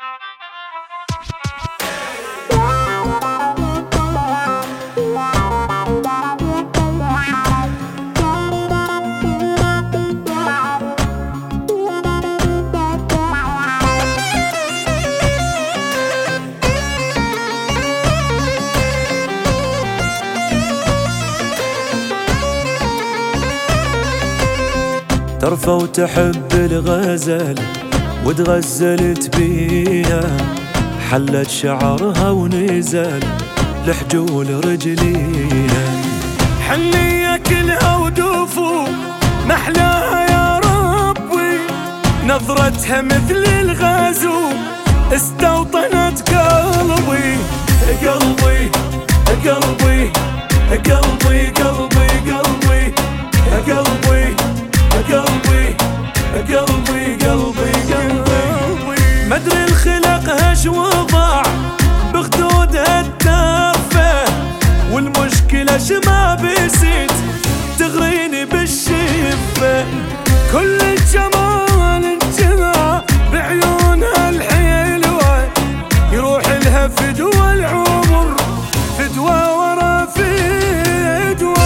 ترفى وتحب الغزل وتغزلت بيها، حلت شعرها ونزل لحجول رجليها. حنية كلها ودوفو محلاها يا ربي، نظرتها مثل الغازو استوطنت قلبي. قلبي قلبي قلبي قلبي قلبي قلبي قلبي قلبي قلبي قلبي. مدري الخلق هش وضع بخدودها التافه، والمشكلة شما بسيت تغريني بالشفة. كل الجمال انجمع بعيونها الحلوة، يروح لها فدوى العمر، فدوى ورا فدوى.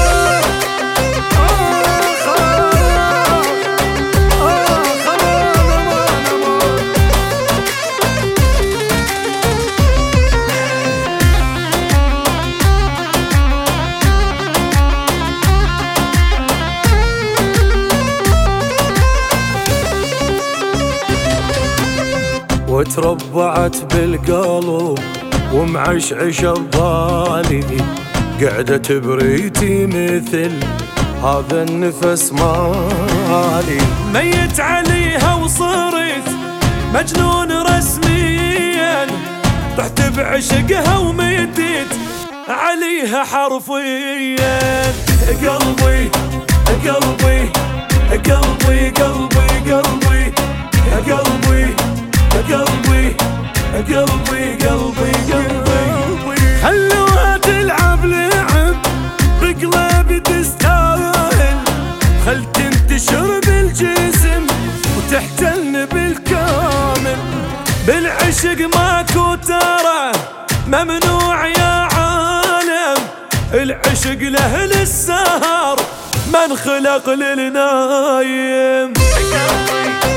وتربعت بالقلب ومعشعش ببالي، قعدت بريتي مثل هذا النفس مالي. ميت عليها وصرت مجنون رسميا، رحت بعشقها وميتت عليها حرفيا. قلبي قلبي قلبي قلبي قلبي قلبي قلبي قلبي قلبي قلبي. خلوها تلعب لعب بقلبي تستاهل، خل تنتشر بالجسم وتحتلن بالكامل. بالعشق ماكو ترى ممنوع يا عالم، العشق له للسهر من خلق للنايم.